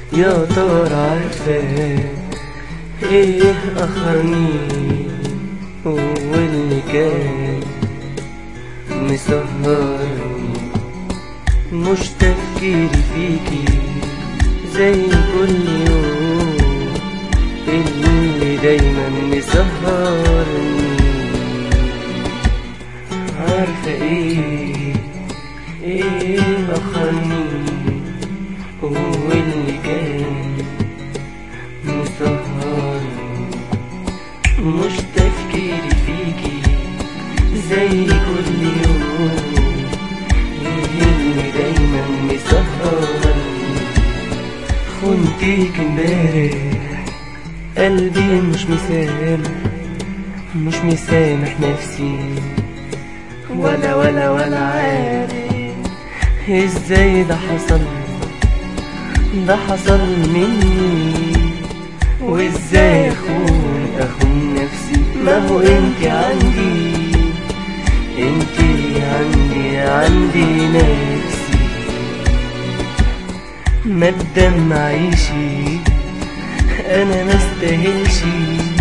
يا ترى عارفة ايه اخرني واللي كان مسهرني؟ مش تفكيري فيكي زي كل يوم اللي دايما مسهرني. عارفة ايه اخرني واللي كان مسهرني؟ مش تفكيري فيكي زي كل يوم اللي دايما مسهرني. خنتيك امبارح قلبي مش مسامح نفسي ولا عارف ازاي ده حصل مني، وازاي اخون نفسي. ما هو انتي عندي نفسي. ما تدمعيشي انا ما استاهلش